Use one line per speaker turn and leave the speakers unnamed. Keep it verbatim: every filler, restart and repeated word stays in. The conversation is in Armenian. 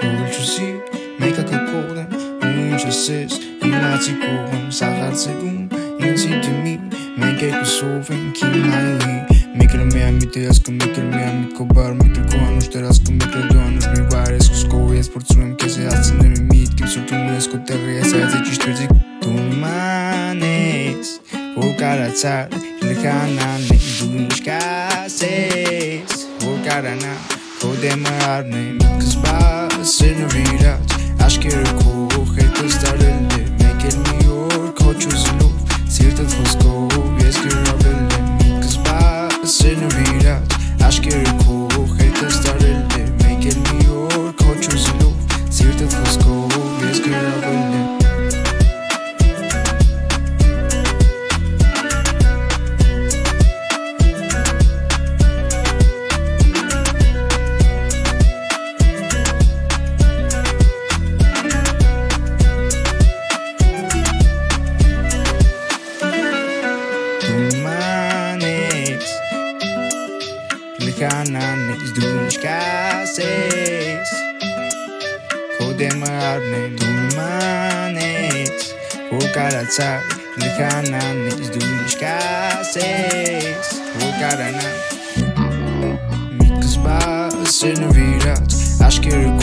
Ուրջուսի մեկը կկողեմ ու ինչ ասես Իմացի կողեմ սաղացերում ինձի դիմի Մենք երկուսով ենք իմայի Մեկրը միամիտ է ասկը մեկրը միամիտ քո բար Մեկրը քո անուշ դերասկը մեկրը դու անուշ մի վայր Ես կուսկով ես փորձում եմ կեզ է հասցնել մի միտ Կիմ սուրտում ես քո տեղը ես այած է ճիշտ վերձի Դու նման ես որ կարացար լխանան է Դու ինչ կասես որ կարանա քո դեմը արնեմ Կզբասեր նվիրած աշկերը քո հետս տարել է Մեկ էլ մի օր քո չուզելով սիրտըդ խոսքով ես գրավել եմ Կզբասեր նվիրած աշկերը քո հետս տարել է Մեկ էլ մի օր քո չուզելով սիրտըդ խոսքով ես գրավել եմ Լքանանես դու ինչ կասես Քո դեմը արնեմ դու նման ես որ կարացար Լքանանես դու ինչ կասես որ կարանա Միտքս բասեր նվիրած աշկերը